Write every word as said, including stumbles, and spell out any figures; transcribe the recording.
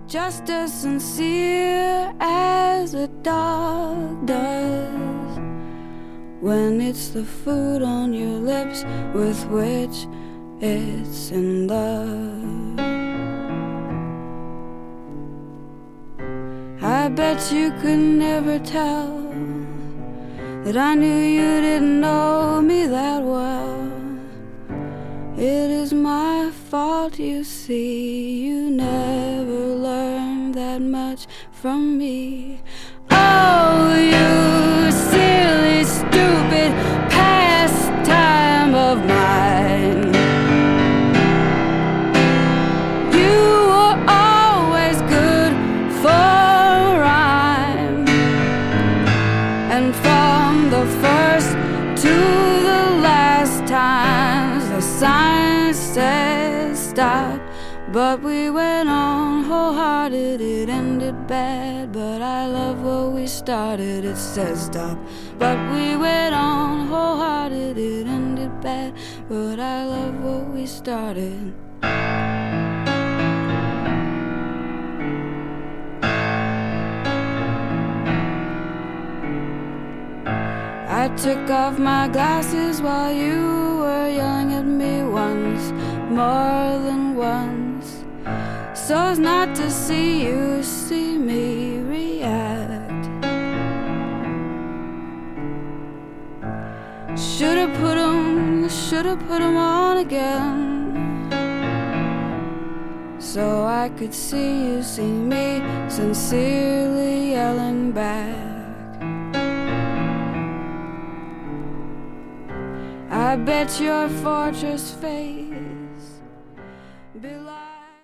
just as sincere as a dog does when it's the food on your lips with which it's in love. I bet you could never tell that I knew you didn't know me that well. It is my fault, you see, you never learned that much from me. Oh, you silly, stupid pastime of mine. You were always good for rhyme, and from the first to the last times the sign says stop, but we went on wholehearted. It ended bad, but I love what we started. It says stop, but we went on wholehearted. It ended bad, but I love what we started. I took off my glasses while you were yelling at me once, more than once, so as not to see you see me react. Should've put 'em, should've put 'em on again, so I could see you see me sincerely yelling back. I bet your fortress face